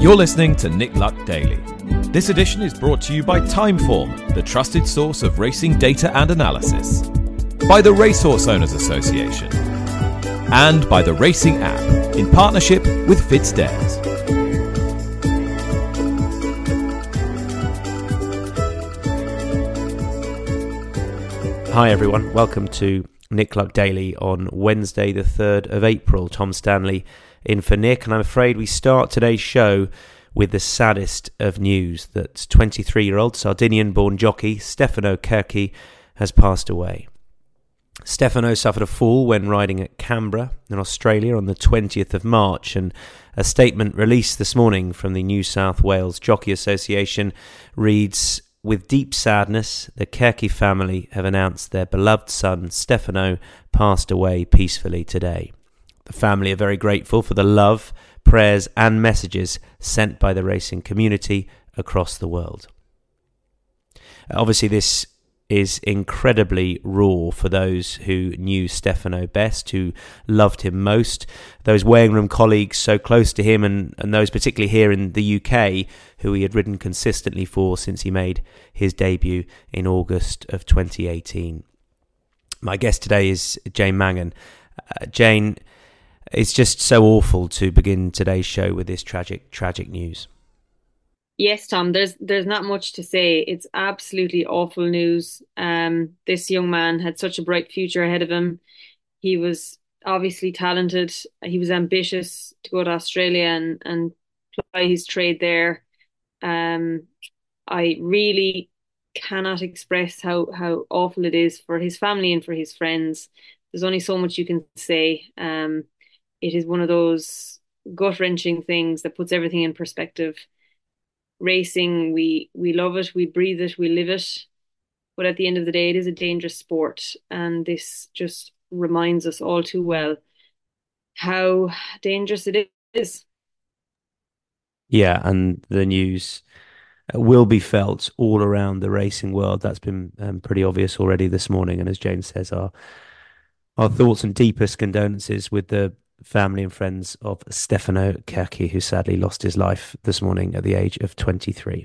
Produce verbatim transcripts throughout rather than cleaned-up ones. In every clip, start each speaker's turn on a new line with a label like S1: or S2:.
S1: You're listening to Nick Luck Daily. This edition is brought to you by Timeform, the trusted source of racing data and analysis, by the Racehorse Owners Association, and by the Racing App, in partnership with FitzDares.
S2: Hi everyone, welcome to Nick Luck Daily on Wednesday the third of April. Tom Stanley in for Nick, and I'm afraid we start today's show with the saddest of news, that twenty-three-year-old Sardinian-born jockey Stefano Cerchi has passed away. Stefano suffered a fall when riding at Canberra in Australia on the twentieth of March, and a statement released this morning from the New South Wales Jockey Association reads, "With deep sadness, the Cerchi family have announced their beloved son Stefano passed away peacefully today. The family are very grateful for the love, prayers and messages sent by the racing community across the world." Obviously this is incredibly raw for those who knew Stefano best, who loved him most, those weighing room colleagues so close to him, and, and those particularly here in the U K who he had ridden consistently for since he made his debut in August of twenty eighteen. My guest today is Jane Mangan. Uh, Jane, it's just so awful to begin today's show with this tragic, tragic news.
S3: Yes, Tom, there's there's not much to say. It's absolutely awful news. Um, this young man had such a bright future ahead of him. He was obviously talented. He was ambitious to go to Australia and, and ply his trade there. Um, I really cannot express how, how awful it is for his family and for his friends. There's only so much you can say. Um, it is one of those gut-wrenching things that puts everything in perspective. Racing, we we love it, we breathe it, we live it, but at the end of the day it is a dangerous sport, and this just reminds us all too well how dangerous it is.
S2: Yeah, and the news will be felt all around the racing world. That's been um, pretty obvious already this morning, and as James says, our our thoughts and deepest condolences with the family and friends of Stefano Cerchi, who sadly lost his life this morning at the age of twenty-three.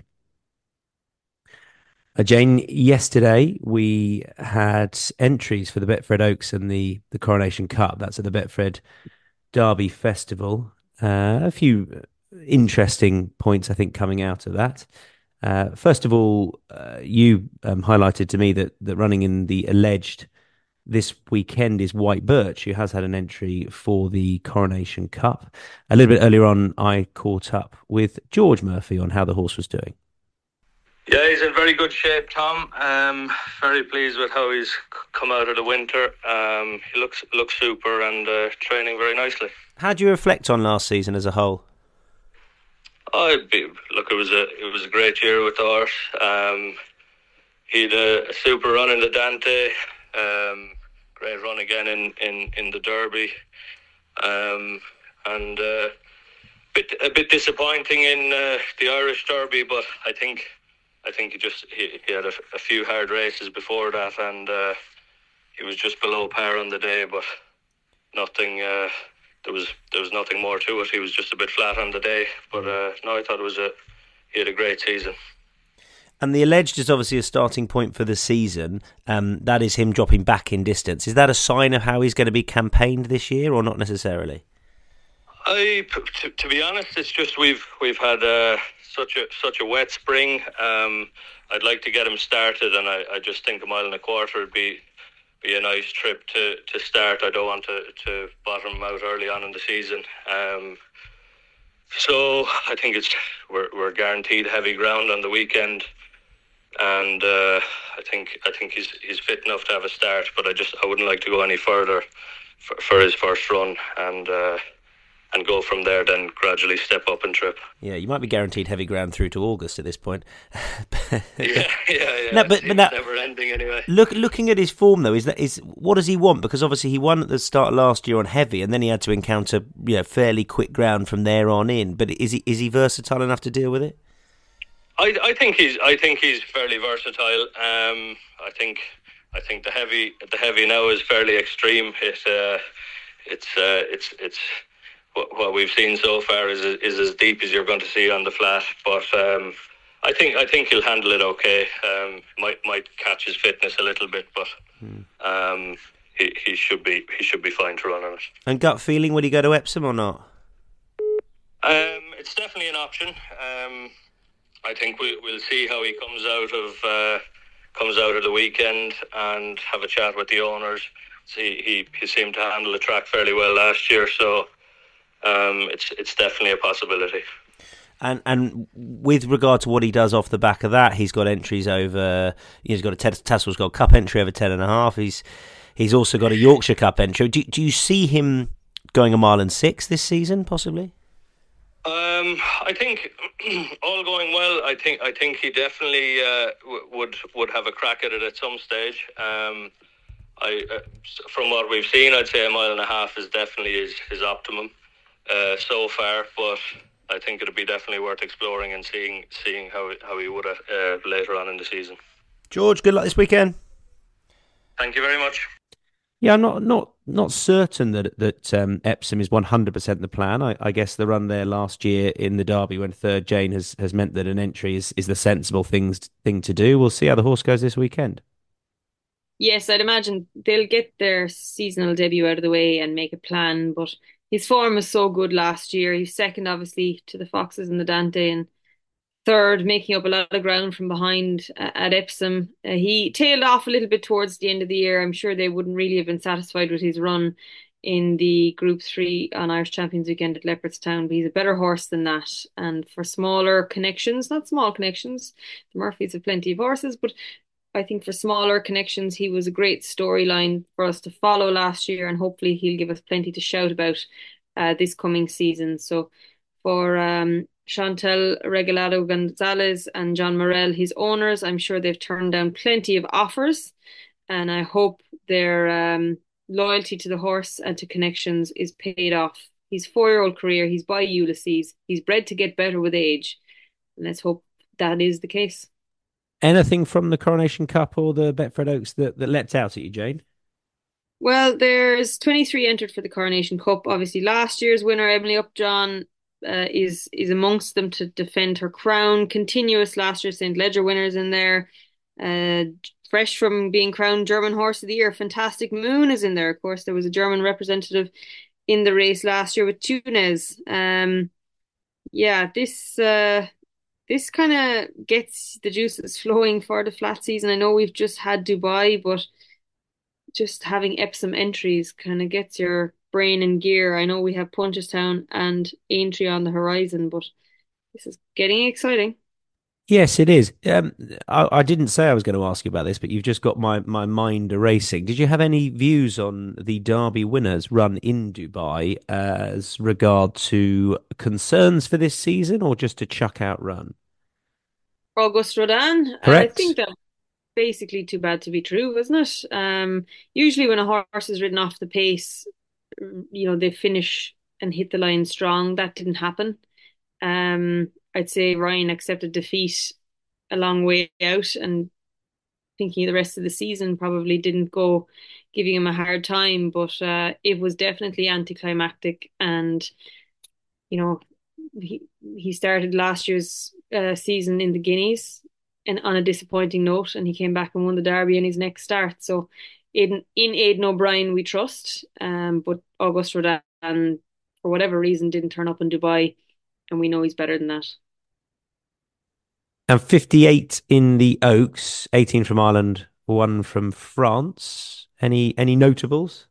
S2: Uh, Jane, yesterday we had entries for the Betfred Oaks and the, the Coronation Cup. That's at the Betfred Derby Festival. Uh, a few interesting points, I think, coming out of that. Uh, first of all, uh, you um, highlighted to me that, that running in the alleged this weekend is White Birch, who has had an entry for the Coronation Cup. A little bit earlier on, I caught up with George Murphy on how the horse was doing.
S4: Yeah, he's in very good shape, Tom. Um, very pleased with how he's come out of the winter. Um, he looks looks super and uh, training very nicely.
S2: How do you reflect on last season as a whole?
S4: Oh, be, look, it was a it was a great year with the horse. Um, he had a, a super run in the Dante. Um, great run again in, in, in the Derby, um, and uh, bit a bit disappointing in uh, the Irish Derby. But I think I think he just he, he had a, a few hard races before that, and uh, he was just below par on the day. But nothing uh, there was there was nothing more to it. He was just a bit flat on the day. But uh, no, I thought it was a he had a great season.
S2: And the alleged is obviously a starting point for the season. Um, that is him dropping back in distance. Is that a sign of how he's going to be campaigned this year, or not necessarily?
S4: I, to, to be honest, it's just we've we've had uh, such a such a wet spring. Um, I'd like to get him started, and I, I just think a mile and a quarter would be be a nice trip to, to start. I don't want to, to bottom him out early on in the season. Um, so I think it's we're we're guaranteed heavy ground on the weekend. And uh, I think I think he's he's fit enough to have a start, but I just I wouldn't like to go any further for, for his first run, and uh, and go from there. Then gradually step up and trip.
S2: Yeah, you might be guaranteed heavy ground through to August at this point.
S4: yeah, yeah, yeah.
S2: No, but, but that,
S4: never ending anyway.
S2: Look, looking at his form though, is that is what does he want? Because obviously he won at the start of last year on heavy, and then he had to encounter you know fairly quick ground from there on in. But is he is he versatile enough to deal with it?
S4: I, I think he's I think he's fairly versatile. Um, I think I think the heavy the heavy now is fairly extreme. It uh, it's uh, it's it's what, what we've seen so far is is as deep as you're going to see on the flat. But um, I think I think he'll handle it okay. Um, might might catch his fitness a little bit, but hmm. um, he he should be he should be fine to run on it.
S2: And gut feeling, would he go to Epsom or not?
S4: Um, it's definitely an option. Um, I think we, we'll see how he comes out of uh, comes out of the weekend and have a chat with the owners. See, he he seemed to handle the track fairly well last year, so um, it's it's definitely a possibility.
S2: And and with regard to what he does off the back of that, he's got entries over. He's got a Tattersalls Gold Cup entry over ten and a half. He's he's also got a Yorkshire Cup entry. Do do you see him going a mile and six this season, possibly?
S4: Um, I think all going well. I think I think he definitely uh, w- would would have a crack at it at some stage. Um, I uh, from what we've seen, I'd say a mile and a half is definitely his, his optimum uh, so far. But I think it'd be definitely worth exploring and seeing seeing how how he would uh, later on in the season.
S2: George, good luck this weekend.
S4: Thank you very much.
S2: Yeah, I'm not not not certain that that um, Epsom is one hundred percent the plan. I, I guess the run there last year in the Derby when third Jane has, has meant that an entry is, is the sensible things thing to do. We'll see how the horse goes this weekend.
S3: Yes, I'd imagine they'll get their seasonal debut out of the way and make a plan, but his form was so good last year. He's second, obviously, to the Foxes and the Dante, and third, making up a lot of ground from behind uh, at Epsom. Uh, he tailed off a little bit towards the end of the year. I'm sure they wouldn't really have been satisfied with his run in the Group three on Irish Champions Weekend at Leopardstown, but he's a better horse than that. And for smaller connections, not small connections, the Murphys have plenty of horses, but I think for smaller connections, he was a great storyline for us to follow last year, and hopefully he'll give us plenty to shout about uh, this coming season. So for um, Chantal Regalado Gonzalez and John Morel, his owners, I'm sure they've turned down plenty of offers, and I hope their um, loyalty to the horse and to connections is paid off. His four-year-old career, he's by Ulysses. He's bred to get better with age. And let's hope that is the case.
S2: Anything from the Coronation Cup or the Betfred Oaks that, that leapt out at you, Jane?
S3: Well, there's twenty-three entered for the Coronation Cup. Obviously, last year's winner, Emily Upjohn, uh, is is amongst them to defend her crown. Continuous last year Saint Leger winners in there. Uh, fresh from being crowned German Horse of the Year, Fantastic Moon is in there. Of course, there was a German representative in the race last year with Tunes. Um, yeah, this uh, this kind of gets the juices flowing for the flat season. I know we've just had Dubai, but just having Epsom entries kind of gets your brain in gear. I know we have Punchestown and Aintree on the horizon, but this is getting exciting.
S2: Yes, it is. Um, I, I didn't say I was going to ask you about this, but you've just got my, my mind erasing. Did you have any views on the Derby winners run in Dubai as regard to concerns for this season, or just a chuck-out run?
S3: Auguste Rodin?
S2: Correct.
S3: I think that's basically too bad to be true, isn't it? Um, usually when a horse is ridden off the pace, you know, they finish and hit the line strong. That didn't happen. Um, I'd say Ryan accepted defeat a long way out, and thinking of the rest of the season probably didn't go giving him a hard time, but uh, it was definitely anticlimactic. And, you know, he, he started last year's uh, season in the Guineas and on a disappointing note, and he came back and won the Derby in his next start. So in, in Aidan O'Brien we trust, um, but Auguste Rodin, for whatever reason, didn't turn up in Dubai, and we know he's better than that.
S2: And fifty-eight in the Oaks, eighteen from Ireland, one from France. Any any notables?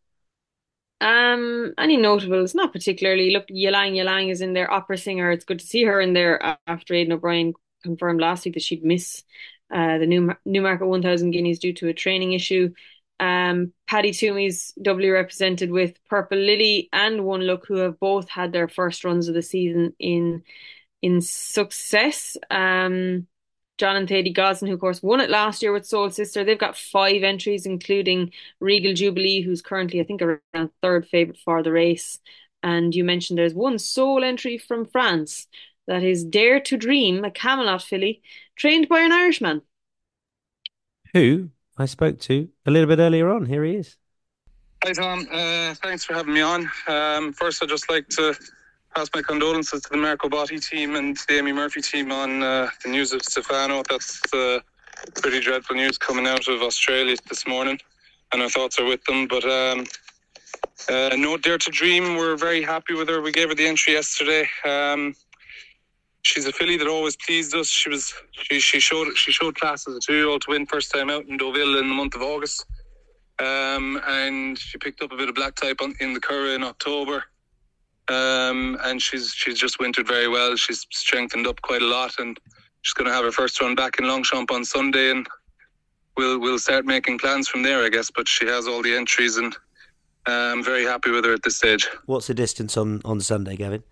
S3: Um, any notables? Not particularly. Look, Ylang Ylang is in there, opera singer. It's good to see her in there after Aidan O'Brien confirmed last week that she'd miss uh, the new Newmarket one thousand guineas due to a training issue. Um, Paddy Toomey's doubly represented with Purple Lily and One Look, who have both had their first runs of the season in in success. Um, John and Thady Gosden, who of course won it last year with Soul Sister, they've got five entries, including Regal Jubilee, who's currently, I think, around third favourite for the race. And you mentioned there's one sole entry from France. That is Dare to Dream, a Camelot filly, trained by an Irishman.
S2: Who I spoke to a little bit earlier on. Here he is.
S5: Hi Tom, uh, thanks for having me on. Um, first I'd just like to pass my condolences to the Marco Botti team and the Amy Murphy team on uh, the news of Stefano. That's uh, pretty dreadful news coming out of Australia this morning, and our thoughts are with them. But um, uh, no Dare to Dream, we're very happy with her. We gave her the entry yesterday. Um, she's a filly that always pleased us. She was she, she showed she showed class as a two-year-old to win first time out in Deauville in the month of August. Um, and she picked up a bit of black type on, in the Curragh in October, um, and she's she's just wintered very well. She's strengthened up quite a lot, and she's going to have her first run back in Longchamp on Sunday, and we'll we'll start making plans from there, I guess. But she has all the entries, and uh, I'm very happy with her at this stage.
S2: What's the distance on, on Sunday, Gavin?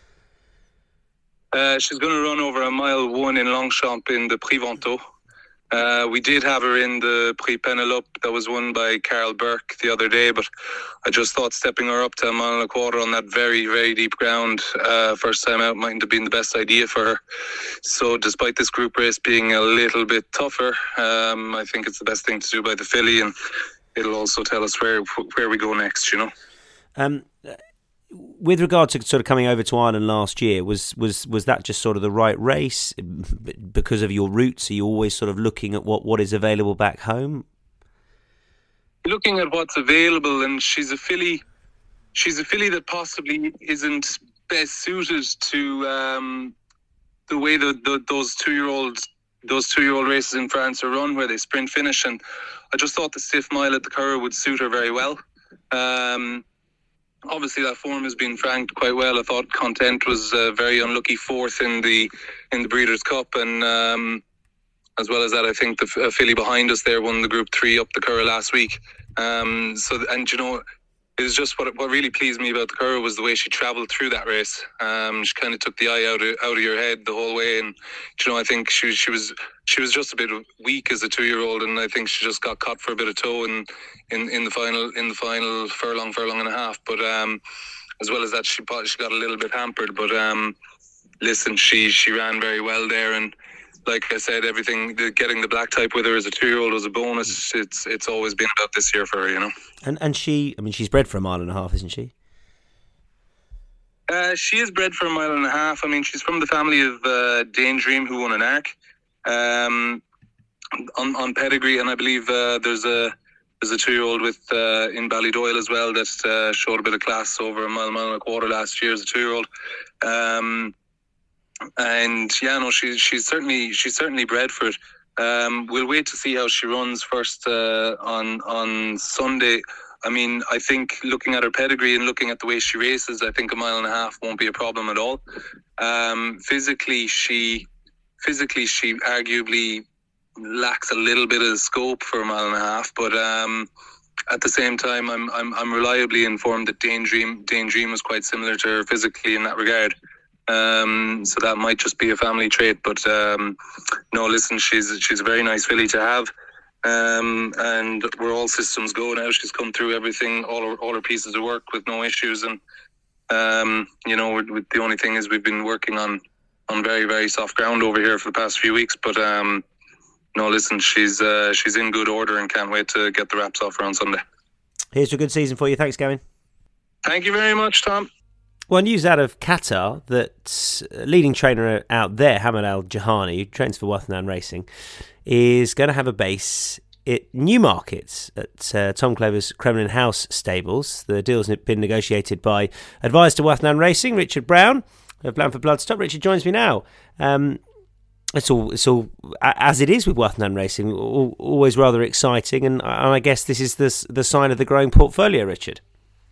S5: Uh, she's going to run over a mile one in Longchamp in the Prix Vento. Uh, we did have her in the Prix Penelope that was won by Carl Burke the other day, but I just thought stepping her up to a mile and a quarter on that very, very deep ground uh, first time out mightn't have been the best idea for her. So despite this group race being a little bit tougher, um, I think it's the best thing to do by the filly, and it'll also tell us where where we go next, you know.
S2: Um, with regard to sort of coming over to Ireland last year, was, was, was that just sort of the right race because of your roots? Are you always sort of looking at what, what is available back home?
S5: Looking at what's available, and she's a filly. She's a filly that possibly isn't best suited to um, the way that the, those two-year-old those two-year-old races in France are run, where they sprint finish. And I just thought the stiff mile at the Curragh would suit her very well. Um, Obviously, that form has been franked quite well. I thought Content was a very unlucky fourth in the in the Breeders' Cup, and um, as well as that, I think the uh, filly behind us there won the Group Three up the Curragh last week. Um, so, and you know, it was just what what really pleased me about the Curragh was the way she travelled through that race. Um, she kind of took the eye out of out of your head the whole way, and you know, I think she she was she was just a bit weak as a two-year-old, and I think she just got caught for a bit of toe in in, in the final in the final furlong furlong and a half. But um, as well as that, she she got a little bit hampered. But um, listen, she she ran very well there, and like I said, everything the, getting the black type with her as a two-year-old was a bonus. It's it's always been about this year for her, you know.
S2: And and she, I mean, she's bred for a mile and a half, isn't she?
S5: Uh, she is bred for a mile and a half. I mean, she's from the family of uh, Dane Dream, who won an Arc um, on on pedigree, and I believe uh, there's a there's a two-year-old with uh, in Ballydoyle as well that uh, showed a bit of class over a mile, mile and a quarter last year as a two-year-old. Um, and yeah, no, she's she's certainly she's certainly bred for it. Um, we'll wait to see how she runs first uh, on on Sunday. I mean, I think looking at her pedigree and looking at the way she races, I think a mile and a half won't be a problem at all. Um, physically, she physically she arguably lacks a little bit of scope for a mile and a half, but um, at the same time, I'm I'm I'm reliably informed that Dane Dream Dane Dream was quite similar to her physically in that regard. Um, so that might just be a family trait, but um, no, listen, she's she's a very nice filly to have. Um, and we're all systems go now. She's come through everything, all her, all her pieces of work with no issues, and um, you know, we're, we're, the only thing is we've been working on on very very soft ground over here for the past few weeks. But um, no, listen, she's uh, she's in good order and can't wait to get the wraps off her on Sunday.
S2: Here's a good season for you. Thanks, Gavin.
S5: Thank you very much, Tom.
S2: Well, news out of Qatar that leading trainer out there, Hamad Al Jahani, who trains for Wathnan Racing, is going to have a base at Newmarket at uh, Tom Clever's Kremlin House stables. The deal's been negotiated by advisor to Wathnan Racing, Richard Brown of Blandford Bloodstock. Richard joins me now. Um, it's all, it's all as it is with Wathnan Racing, all, always rather exciting, and, and I guess this is the the sign of the growing portfolio, Richard.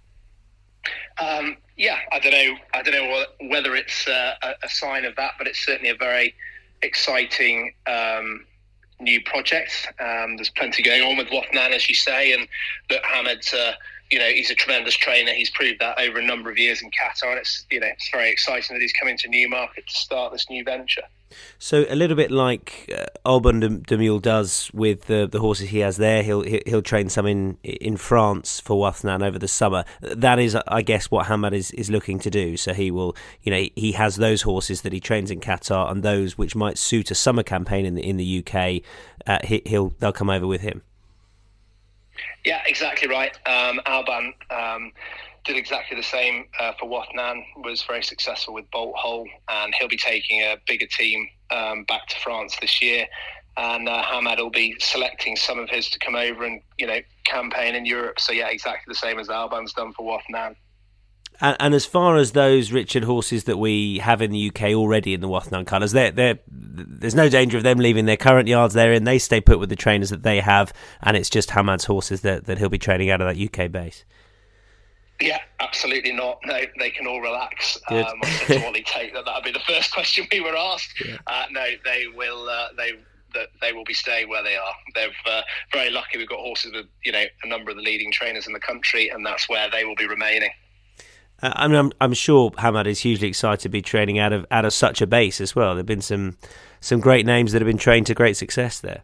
S6: Um, yeah, I don't know. I don't know whether it's uh, a, a sign of that, but it's certainly a very exciting um, new project. Um, there's plenty going on with Wathnan, as you say, and look, Hamad, uh, you know, he's a tremendous trainer. He's proved that over a number of years in Qatar, and it's you know it's very exciting that he's coming to Newmarket to start this new venture.
S2: So a little bit like uh, Alban de, de Mule does with the the horses he has there. He'll he'll train some in in France for Wathnan over the summer. That is, I guess, what Hamad is, is looking to do. So he will, you know, he has those horses that he trains in Qatar, and those which might suit a summer campaign in the in the U K. Uh, he, he'll they'll come over with him.
S6: Yeah, exactly right. Um, Alban um, did exactly the same uh, for Watnan, was very successful with Bolt Hole, and he'll be taking a bigger team um, back to France this year. And uh, Hamad will be selecting some of his to come over and, you know, campaign in Europe. So, yeah, exactly the same as Alban's done for Watnan.
S2: And, and as far as those Richard horses that we have in the U K already in the Wathnan colours, they're, they're, there's no danger of them leaving their current yards they're in. They stay put with the trainers that they have, and it's just Hamad's horses that, that he'll be training out of that U K base.
S6: Yeah, absolutely not. No, they can all relax. Um, I said to Ollie Tate that that would be the first question we were asked. Yeah. Uh, no, they will. Uh, they that they will be staying where they are. They're uh, very lucky. We've got horses with, you know, a number of the leading trainers in the country, and that's where they will be remaining.
S2: Uh, I mean, I'm, I'm sure Hamad is hugely excited to be training out of out of such a base as well. There've been some some great names that have been trained to great success there.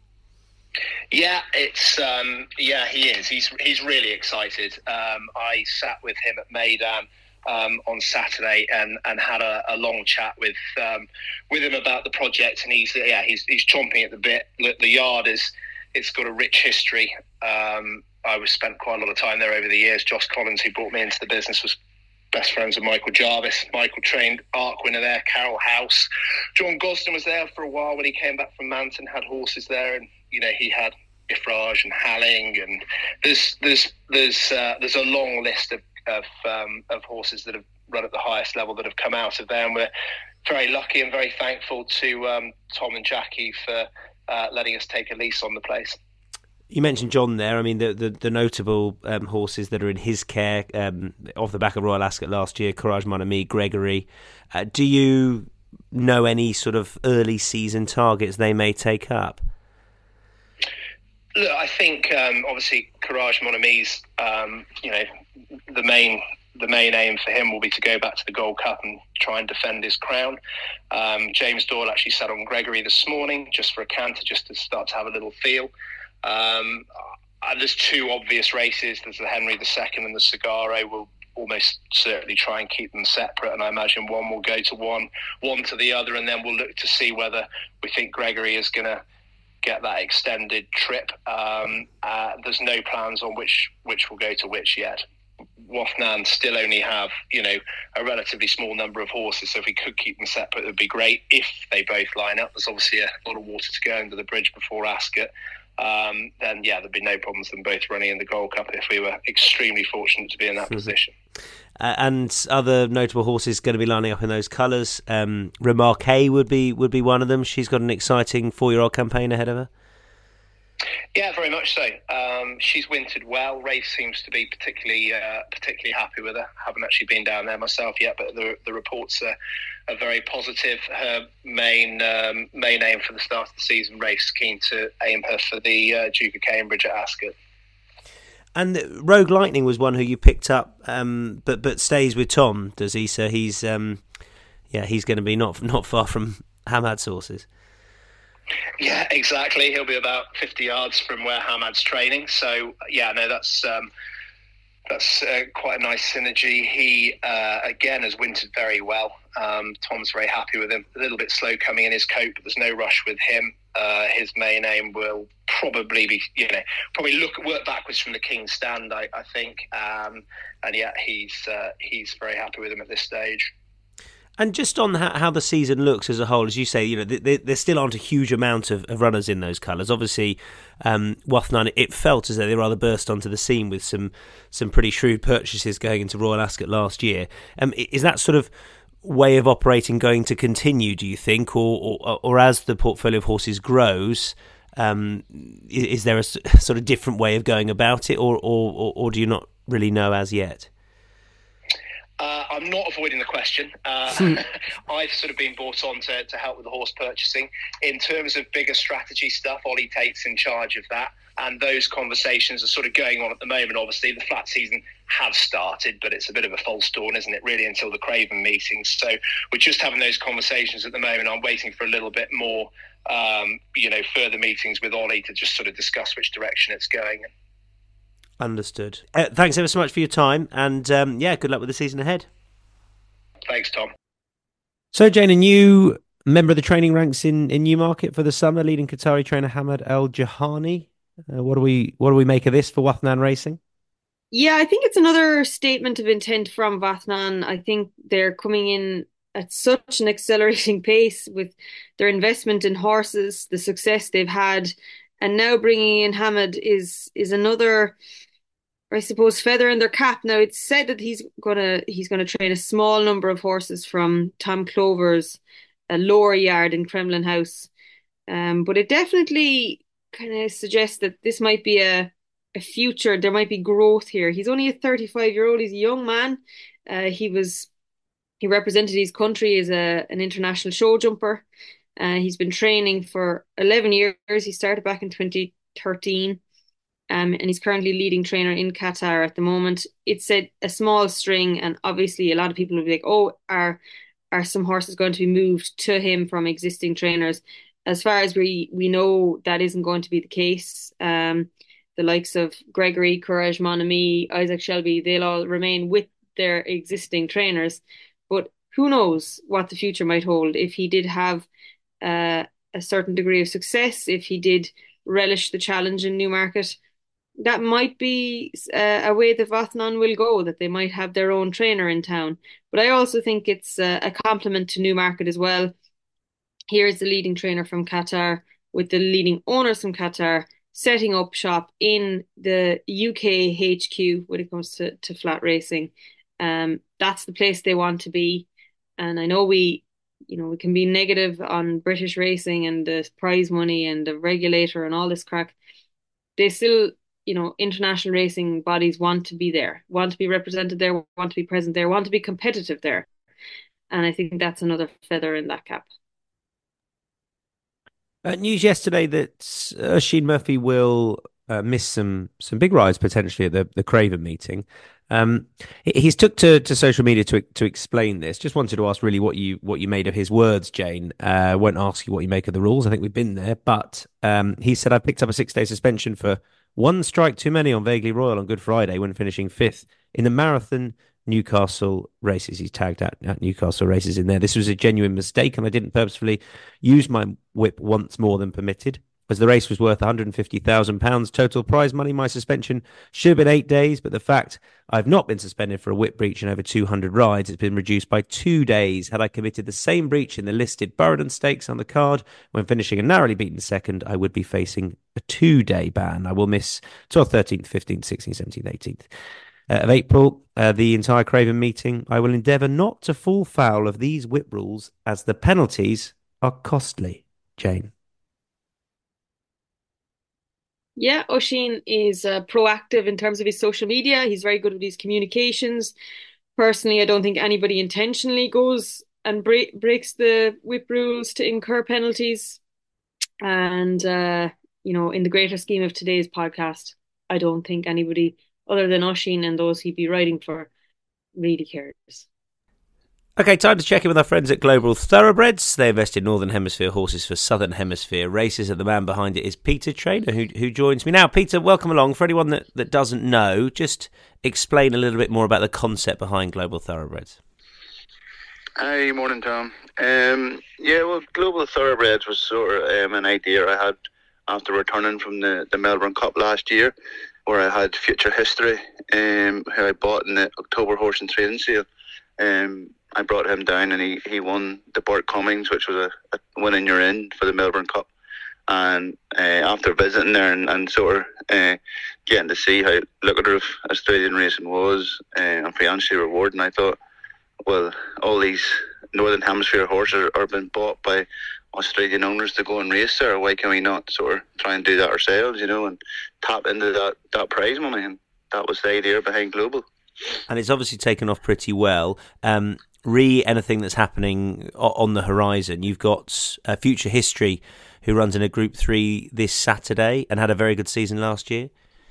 S6: Yeah, it's um, yeah, he is. He's he's really excited. Um, I sat with him at Meydan um, on Saturday and, and had a, a long chat with um, with him about the project, and he's yeah he's he's chomping at the bit. Look, the yard is it's got a rich history. Um, I was spent quite a lot of time there over the years. Josh Collins, who brought me into the business, was best friends with Michael Jarvis. Michael trained Arc Winner there, Carol House. John Gosden was there for a while when he came back from Manton, had horses there, and you know he had Ifrage and Halling, and there's there's there's uh, there's a long list of of, um, of horses that have run at the highest level that have come out of there, and we're very lucky and very thankful to um, Tom and Jackie for uh, letting us take a lease on the place.
S2: You mentioned John there. I mean, the the, the notable um, horses that are in his care um, off the back of Royal Ascot last year, Courage Mon Ami, Gregory. Uh, do you know any sort of early season targets they may take up?
S6: Look, I think um, obviously Courage Mon Ami's, um, you know, the main the main aim for him will be to go back to the Gold Cup and try and defend his crown. Um, James Doyle actually sat on Gregory this morning just for a canter, just to start to have a little feel. Um, and there's two obvious races. There's the Henry the Second and the Sagaro. We'll almost certainly try and keep them separate, and I imagine one will go to one, one to the other, and then we'll look to see whether we think Gregory is going to get that extended trip. Um, uh, there's no plans on which which will go to which yet. Wathnan still only have, you know, a relatively small number of horses, so if we could keep them separate, it would be great if they both line up. There's obviously a lot of water to go under the bridge before Ascot. Um, then, yeah, there'd be no problems with them both running in the Gold Cup if we were extremely fortunate to be in that position.
S2: Uh, and other notable horses going to be lining up in those colours. Um, Remarque would be would be one of them. She's got an exciting four-year-old campaign ahead of her.
S6: Yeah, very much so. Um, she's wintered well. Rafe seems to be particularly uh, particularly happy with her. Haven't actually been down there myself yet, but the the reports are, are very positive. Her main um, main aim for the start of the season, Rafe's keen to aim her for the uh, Duke of Cambridge at Ascot.
S2: And Rogue Lightning was one who you picked up, um, but but stays with Tom, does he? So he's um, yeah, he's going to be not not far from Hamad's horses.
S6: Yeah, exactly. He'll be about fifty yards from where Hamad's training. So, yeah, no, that's um, that's uh, quite a nice synergy. He, uh, again, has wintered very well. Um, Tom's very happy with him. A little bit slow coming in his coat, but there's no rush with him. Uh, his main aim will probably be, you know, probably look work backwards from the King's Stand, I, I think. Um, and, yeah, he's uh, he's very happy with him at this stage.
S2: And just on how the season looks as a whole, as you say, you know, there, there still aren't a huge amount of, of runners in those colours. Obviously, um, Wathnan, it felt as though they rather burst onto the scene with some some pretty shrewd purchases going into Royal Ascot last year. Um, is that sort of way of operating going to continue, do you think, or or, or as the portfolio of horses grows, um, is there a sort of different way of going about it, or or, or do you not really know as yet?
S6: Uh, I'm not avoiding the question. Uh, I've sort of been brought on to, to help with the horse purchasing. In terms of bigger strategy stuff, Ollie Tate's in charge of that. And those conversations are sort of going on at the moment. Obviously, the flat season has started, but it's a bit of a false dawn, isn't it, really, until the Craven meetings. So we're just having those conversations at the moment. I'm waiting for a little bit more, um, you know, further meetings with Ollie to just sort of discuss which direction it's going in.
S2: Understood. Uh, thanks ever so much for your time, and um, yeah, good luck with the season ahead.
S6: Thanks, Tom.
S2: So, Jane, a new member of the training ranks in, in Newmarket for the summer, leading Qatari trainer Hamad El Jahani. Uh, what do we what do we make of this for Wathnan Racing?
S3: Yeah, I think it's another statement of intent from Wathnan. I think they're coming in at such an accelerating pace with their investment in horses, the success they've had, and now bringing in Hamad is is another, I suppose, feather in their cap. Now it's said that he's gonna he's gonna train a small number of horses from Tom Clover's uh, lower yard in Kremlin House, um, but it definitely kind of suggests that this might be a a future. There might be growth here. He's only a thirty-five year old. He's a young man. Uh, he was he represented his country as a an international show jumper. Uh, he's been training for eleven years. He started back in twenty thirteen. Um, and he's currently leading trainer in Qatar at the moment. It's a, a small string, and obviously a lot of people will be like, oh, are are some horses going to be moved to him from existing trainers? As far as we we know, that isn't going to be the case. Um, the likes of Gregory, Courage, Monami, Isaac Shelby, they'll all remain with their existing trainers. But who knows what the future might hold if he did have uh, a certain degree of success, if he did relish the challenge in Newmarket. That might be uh, a way that Wathnan will go, that they might have their own trainer in town. But I also think it's uh, a compliment to Newmarket as well. Here's the leading trainer from Qatar with the leading owners from Qatar setting up shop in the U K H Q when it comes to, to flat racing. Um, that's the place they want to be. And I know we, you know, we can be negative on British racing and the prize money and the regulator and all this crack. They still, you know, international racing bodies want to be there, want to be represented there, want to be present there, want to be competitive there. And I think that's another feather in that cap.
S2: Uh, news yesterday that Oisin Murphy will uh, miss some some big rides potentially at the, the Craven meeting. Um, he's took to, to social media to to explain this. Just wanted to ask really what you what you made of his words, Jane. I uh, won't ask you what you make of the rules. I think we've been there. But um, he said, I picked up a six-day suspension for one strike too many on Vaguely Royal on Good Friday when finishing fifth in the marathon Newcastle races. He's tagged at, at Newcastle races in there. This was a genuine mistake and I didn't purposefully use my whip once more than permitted. As the race was worth one hundred fifty thousand pounds total prize money, my suspension should have been eight days, but the fact I've not been suspended for a whip breach in over two hundred rides has been reduced by two days. Had I committed the same breach in the listed Burradon Stakes on the card when finishing a narrowly beaten second, I would be facing a two-day ban. I will miss twelfth, thirteenth, fifteenth, sixteenth, seventeenth, eighteenth uh, of April, uh, the entire Craven meeting. I will endeavour not to fall foul of these whip rules as the penalties are costly. Jane.
S3: Yeah, Oisin is uh, proactive in terms of his social media. He's very good with his communications. Personally, I don't think anybody intentionally goes and break, breaks the whip rules to incur penalties. And, uh, you know, in the greater scheme of today's podcast, I don't think anybody other than Oisin and those he'd be riding for really cares.
S2: Okay, time to check in with our friends at Global Thoroughbreds. They invest in Northern Hemisphere horses for Southern Hemisphere races, and the man behind it is Peter Trainer, who who joins me now. Peter, welcome along. For anyone that, that doesn't know, just explain a little bit more about the concept behind Global Thoroughbreds.
S7: Hi, morning, Tom. Um, yeah, well, Global Thoroughbreds was sort of um, an idea I had after returning from the, the Melbourne Cup last year, where I had Future History, um, who I bought in the October Horse and Trading Sale. Um, I brought him down and he, he won the Burt Cummings, which was a, a win in your in for the Melbourne Cup. And uh, after visiting there and, and sort of uh, getting to see how lucrative Australian racing was uh, and financially rewarding, I thought, well, all these Northern Hemisphere horses are being bought by Australian owners to go and race there. Why can we not sort of try and do that ourselves, you know, and tap into that, that prize money? And that was the idea behind Global.
S2: And it's obviously taken off pretty well. Um, re anything that's happening on the horizon. You've got uh, Future History, who runs in a Group Three this Saturday and had a very good season last year.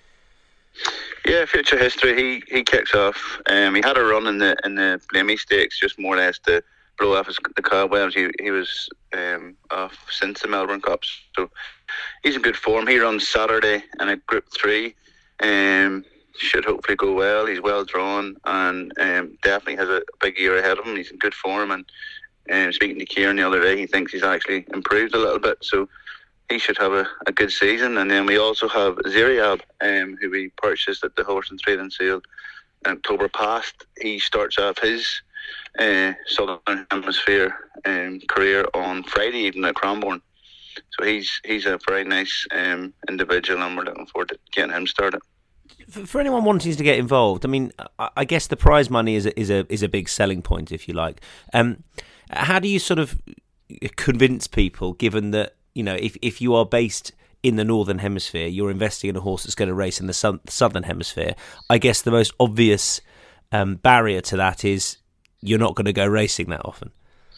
S7: Yeah, Future History. He he kicks off. Um, he had a run in the in the Blamey Stakes, just more or less to blow off his, the cobwebs. He he was um, off since the Melbourne Cups, so he's in good form. He runs Saturday in a Group Three. Um, should hopefully go well. He's well drawn and um, definitely has a big year ahead of him. He's in good form, and um, speaking to Kieran the other day, he thinks he's actually improved a little bit. So he should have a, a good season. And then we also have Ziriab, um, who we purchased at the Horse and Trading Sale in October past. He starts off his uh, Southern Hemisphere um, career on Friday evening at Cranbourne. So he's he's a very nice um, individual, and we're looking forward to getting him started.
S2: For anyone wanting to get involved, I mean, I guess the prize money is a, is a is a big selling point, if you like. Um, how do you sort of convince people, given that, you know, if if you are based in the Northern Hemisphere, you're investing in a horse that's going to race in the sun, Southern Hemisphere? I guess the most obvious um, barrier to that is you're not going to go racing that often.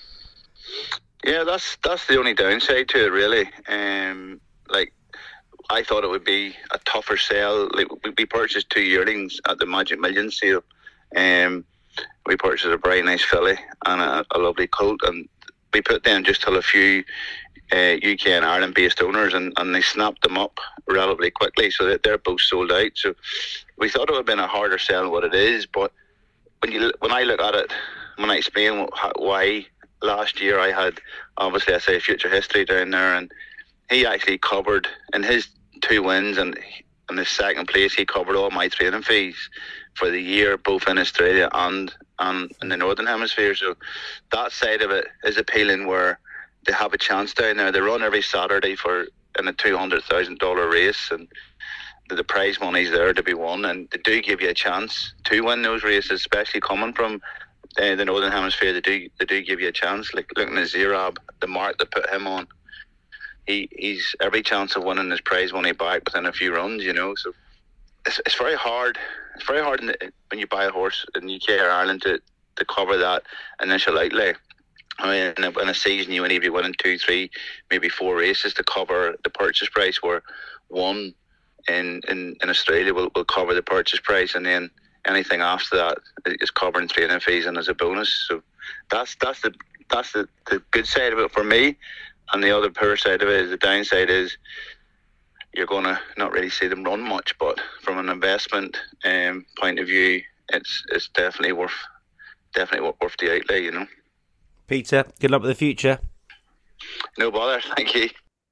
S7: Yeah, that's that's the only downside to it, really. Um, like. I thought it would be a tougher sell. Like, we purchased two yearlings at the Magic Million sale. Um, we purchased a very nice filly and a, a lovely colt, and we put them just till a few uh, U K and Ireland based owners, and, and they snapped them up relatively quickly, so that they're both sold out. So we thought it would have been a harder sell than what it is. But when you when I look at it, when I explain why last year I had, obviously I say Future History down there, and he actually covered in his two wins and in his second place, he covered all my training fees for the year, both in Australia and, and in the Northern Hemisphere. So that side of it is appealing, where they have a chance down there. They run every Saturday for in a two hundred thousand dollars race, and the, the prize money's there to be won, and they do give you a chance to win those races, especially coming from uh, the Northern Hemisphere. They do they do give you a chance. Like looking at Zirab, the mark they put him on, He he's every chance of winning his prize money back within a few runs, you know. So it's it's very hard. It's very hard in the, when you buy a horse in U K or Ireland to, to cover that initial outlay. I mean, in a, in a season you only be winning two, three, maybe four races to cover the purchase price, where one in in, in Australia will, will cover the purchase price, and then anything after that is covering training fees and as a bonus. So that's that's the that's the, the good side of it for me. And the other poor side of it is, the downside is, you're going to not really see them run much. But from an investment um, point of view, it's it's definitely worth definitely worth the outlay, you know.
S2: Peter, good luck with the future.
S7: No bother, thank you.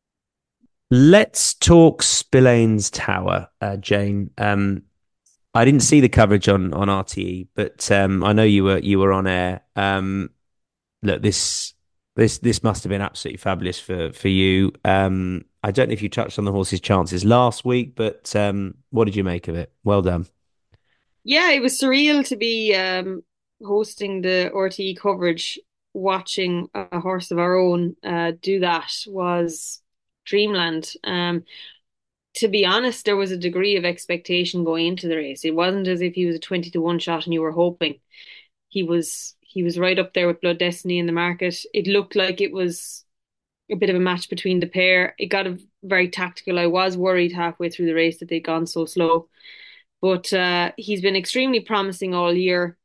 S2: Let's talk Spillane's Tower, uh, Jane. Um, I didn't see the coverage on, on R T E, but um, I know you were you were on air. Um, look, this. This this must have been absolutely fabulous for for you. Um, I don't know if you touched on the horse's chances last week, but um, what did you make of it? Well done.
S3: Yeah, it was surreal to be um, hosting the R T E coverage. Watching a horse of our own uh, do that was dreamland. Um, to be honest, there was a degree of expectation going into the race. It wasn't as if he was a twenty to one shot and you were hoping. He was He was right up there with Blood Destiny in the market. It looked like it was a bit of a match between the pair. It got a very tactical. I was worried halfway through the race that they'd gone so slow. But uh, he's been extremely promising all year.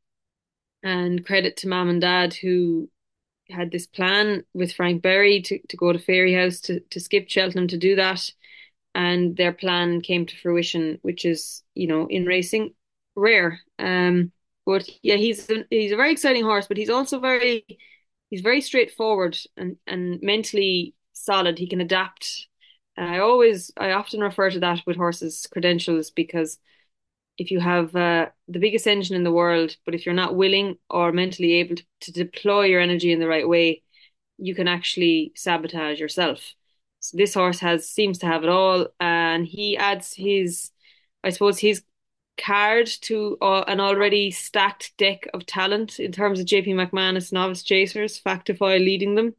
S3: And credit to Mum and Dad, who had this plan with Frank Berry to, to go to Fairyhouse to, to skip Cheltenham to do that. And their plan came to fruition, which is, you know, in racing, rare. Um, But yeah, he's a, he's a very exciting horse, but he's also very he's very straightforward and, and mentally solid. He can adapt. I always I often refer to that with horses' credentials, because if you have uh, the biggest engine in the world, but if you're not willing or mentally able to, to deploy your energy in the right way, you can actually sabotage yourself. So this horse has seems to have it all, and he adds his, I suppose, his card to uh, an already stacked deck of talent in terms of J P McManus novice chasers, Factify leading them.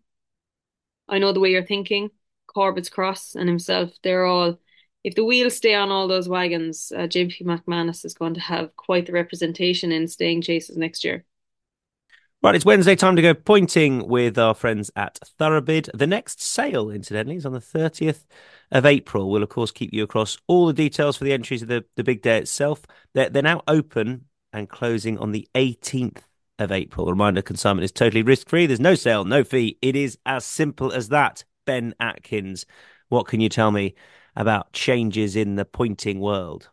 S3: I know the way you're thinking. Corbett's Cross and himself, they're all, if the wheels stay on all those wagons, uh, J P McManus is going to have quite the representation in staying chases next year.
S2: Right, it's Wednesday, time to go pointing with our friends at Thoroughbid. The next sale, incidentally, is on the thirtieth of April. We'll, of course, keep you across all the details for the entries of the, the big day itself. They're, they're now open and closing on the eighteenth of April. A reminder, consignment is totally risk-free. There's no sale, no fee. It is as simple as that. Ben Atkins, what can you tell me about changes in the pointing world?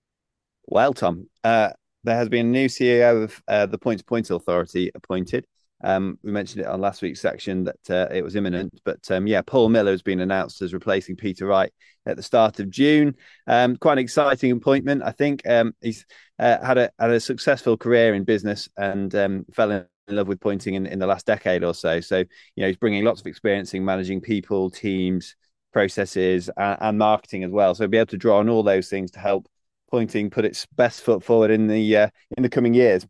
S8: Well, Tom, uh, there has been a new C E O of uh, the Point to Point Authority appointed. Um, we mentioned it on last week's section that uh, it was imminent, but um, yeah, Paul Miller has been announced as replacing Peter Wright at the start of June. Um, quite an exciting appointment, I think. Um, he's uh, had a had a successful career in business and um, fell in love with pointing in, in the last decade or so. So, you know, he's bringing lots of experience in managing people, teams, processes, and, and marketing as well. So be able to draw on all those things to help pointing put its best foot forward in the uh, in the coming years.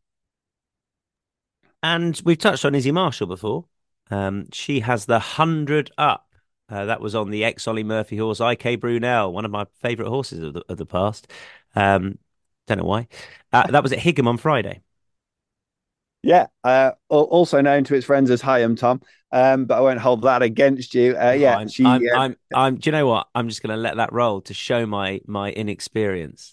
S2: And we've touched on Izzy Marshall before. Um, she has the hundred up. Uh, that was on the ex Ollie Murphy horse, I K Brunel, one of my favourite horses of the, of the past. Um, don't know why. Uh, that was at Higham on Friday.
S8: Yeah, uh, also known to its friends as Higham, Tom. Um, but I won't hold that against you. Uh, yeah,
S2: I'm,
S8: she.
S2: I'm,
S8: uh,
S2: I'm, I'm. Do you know what? I'm just going to let that roll to show my my inexperience.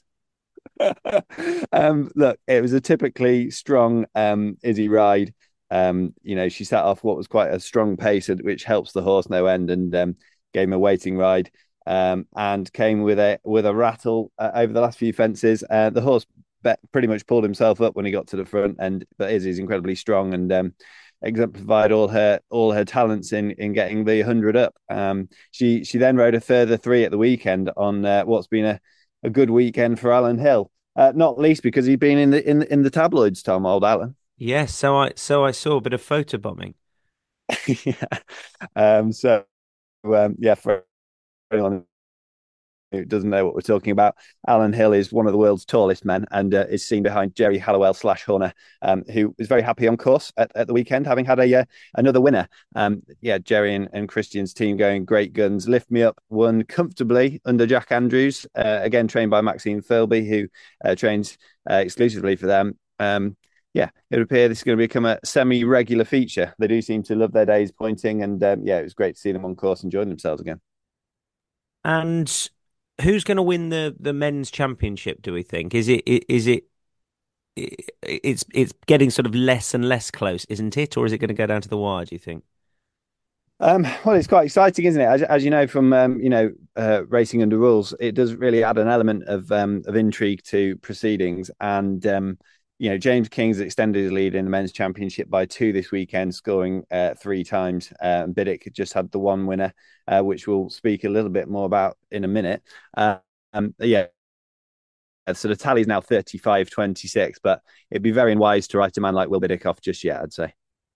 S8: um, look, it was a typically strong um, Izzy ride. Um, you know, she set off what was quite a strong pace, which helps the horse no end, and um, gave him a waiting ride. Um, and came with a with a rattle uh, over the last few fences. Uh, the horse bet, pretty much pulled himself up when he got to the front, and but Izzy's incredibly strong and um, exemplified all her all her talents in in getting the hundred up. Um, she she then rode a further three at the weekend on uh, what's been a, a good weekend for Alan Hill, uh, not least because he'd been in the in in the tabloids. Tom, old Alan.
S2: Yes, so I so I saw a bit of photobombing.
S8: yeah. Um, so um, yeah, for anyone who doesn't know what we're talking about, Alan Hill is one of the world's tallest men and uh, is seen behind Jerry Hallowell slash Horner, um, who was very happy on course at, at the weekend, having had a uh, another winner. Um, yeah, Jerry and, and Christian's team going great guns. Lift Me Up won comfortably under Jack Andrews, uh, again trained by Maxine Philby, who uh, trains uh, exclusively for them. Um, yeah, it would appear this is going to become a semi-regular feature. They do seem to love their days pointing, and um, yeah, it was great to see them on course enjoying themselves again.
S2: And who's going to win the, the men's championship, do we think? Is it is it it's it's getting sort of less and less close, isn't it? Or is it going to go down to the wire, do you think?
S8: Um, well, it's quite exciting, isn't it? As, as you know from um, you know uh, racing under rules, it does really add an element of um, of intrigue to proceedings. And um, you know, James King's extended his lead in the men's championship by two this weekend, scoring uh, three times. Uh, and Biddick just had the one winner, uh, which we'll speak a little bit more about in a minute. Uh, um, yeah. So the tally is now thirty-five twenty-six, but it'd be very unwise to write a man like Will Biddick off just yet, I'd say.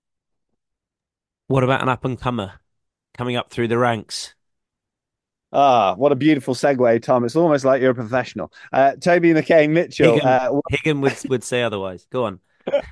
S2: What about an up-and-comer coming up through the ranks?
S8: Ah, what a beautiful segue, Tom. It's almost like you're a professional. Uh, Toby McCain Mitchell.
S2: Higham,
S8: uh,
S2: Higham would, would say otherwise. Go on.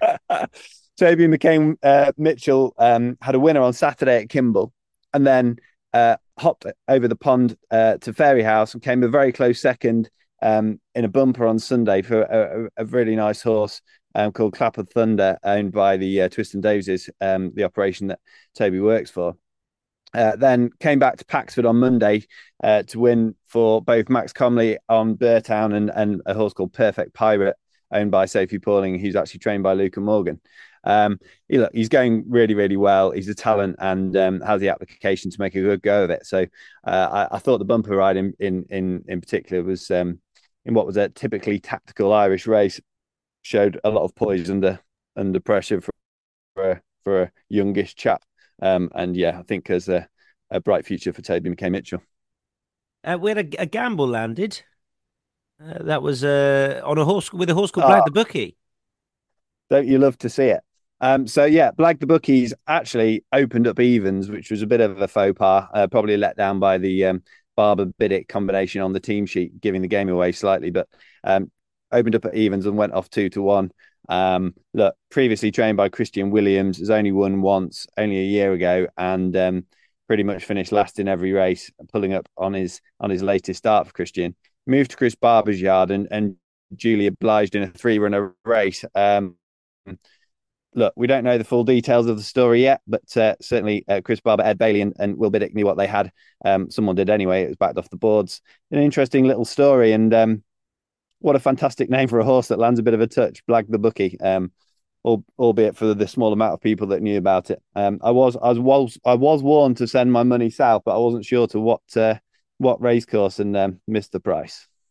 S8: Toby McCain uh, Mitchell um, had a winner on Saturday at Kimble and then uh, hopped over the pond uh, to Fairyhouse and came a very close second um, in a bumper on Sunday for a, a, a really nice horse um, called Clap of Thunder, owned by the uh, Twist and Daisies, um, the operation that Toby works for. Uh, then came back to Paxford on Monday uh, to win for both Max Comley on Beartown and, and a horse called Perfect Pirate, owned by Sophie Pauling, who's actually trained by Luca Morgan. Um, he, look, he's going really, really well. He's a talent and um, has the application to make a good go of it. So uh, I, I thought the bumper ride in in in, in particular was um, in what was a typically tactical Irish race, showed a lot of poise under under pressure for for a, for a youngish chap. Um, and yeah, I think there's a, a bright future for Toby McCain Mitchell.
S2: Uh, we had a, a gamble landed. Uh, that was uh, on a horse with a horse called
S8: Oh,
S2: Blag the Bookie.
S8: Don't you love to see it? Um, so yeah, Blag the Bookies actually opened up evens, which was a bit of a faux pas, uh, probably let down by the um, Barber Biddick combination on the team sheet, giving the game away slightly, but um, opened up at evens and went off two to one. Um, look, previously trained by Christian Williams, has only won once, only a year ago, and um, pretty much finished last in every race, pulling up on his on his latest start for Christian. Moved to Chris Barber's yard and and duly obliged in a three-runner race. Um, look, we don't know the full details of the story yet, but uh, certainly uh, Chris Barber, Ed Bailey, and, and Will Biddick knew what they had. Um, someone did anyway. It was backed off the boards. An interesting little story, and um, what a fantastic name for a horse that lands a bit of a touch, Blag the Bookie. Um, albeit for the small amount of people that knew about it. Um, I was I was I was warned to send my money south, but I wasn't sure to what uh, what racecourse and um, missed the price.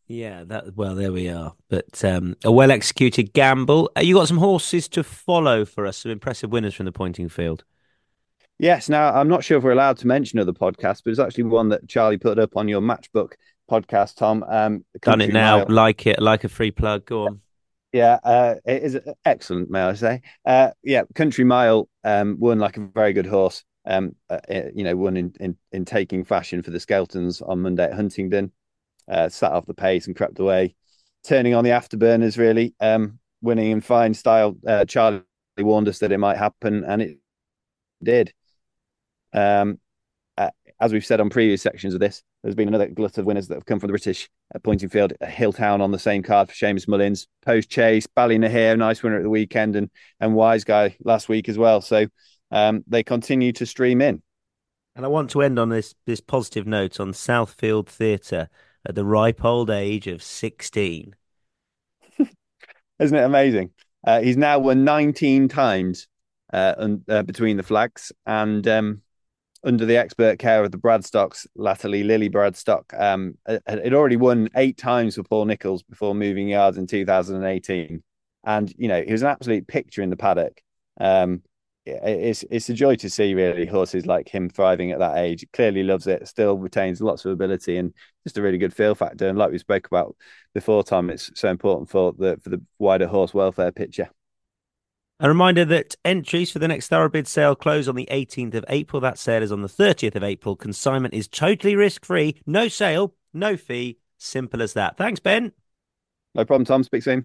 S2: Yeah, that well, there we are. But um, a well-executed gamble. Uh, you got some horses to follow for us, some impressive winners from the Pointing Field.
S8: Yes. Now, I'm not sure if we're allowed to mention other podcasts, but it's actually one that Charlie put up on your Matchbook podcast, Tom. Um,
S2: Done it now. Mile. Like it. Like a free plug. Go on.
S8: Yeah, uh, it is excellent, may I say. Uh, yeah, Country Mile um, won like a very good horse. Um, uh, you know, won in, in, in taking fashion for the Skeltons on Monday at Huntingdon. Uh, sat off the pace and crept away, turning on the afterburners, really, um, winning in fine style. Uh, Charlie warned us that it might happen, and it did. Um, uh, as we've said on previous sections of this, there's been another glut of winners that have come from the British uh, Pointing Field. uh, Hilltown on the same card for Seamus Mullins, Post Chase, Ballynahir, nice winner at the weekend, and and Wise Guy last week as well. So um, they continue to stream in.
S2: And I want to end on this this positive note on Southfield Theatre at the ripe old age of sixteen.
S8: Isn't it amazing? Uh, he's now won nineteen times uh, un- uh, between the flags, and um, under the expert care of the Bradstocks, latterly Lily Bradstock, um, it already won eight times for Paul Nicholls before moving yards in two thousand eighteen. And, you know, he was an absolute picture in the paddock. Um, it's it's a joy to see, really, horses like him thriving at that age. Clearly loves it, still retains lots of ability, and just a really good feel factor. And like we spoke about before, Tom, it's so important for the for the wider horse welfare picture.
S2: A reminder that entries for the next Thoroughbred sale close on the eighteenth of April. That sale is on the thirtieth of April. Consignment is totally risk-free. No sale, no fee. Simple as that. Thanks, Ben.
S8: No problem, Tom. Speak soon.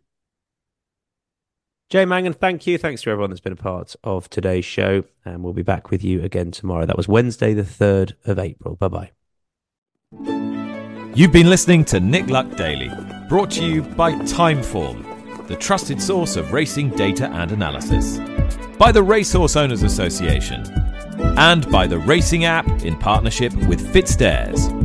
S2: Jay Mangan, thank you. Thanks to everyone that's been a part of today's show. And we'll be back with you again tomorrow. That was Wednesday, the third of April. Bye-bye.
S1: You've been listening to Nick Luck Daily, brought to you by Timeform, the trusted source of racing data and analysis, by the Racehorse Owners Association, and by the Racing app in partnership with FitzDares.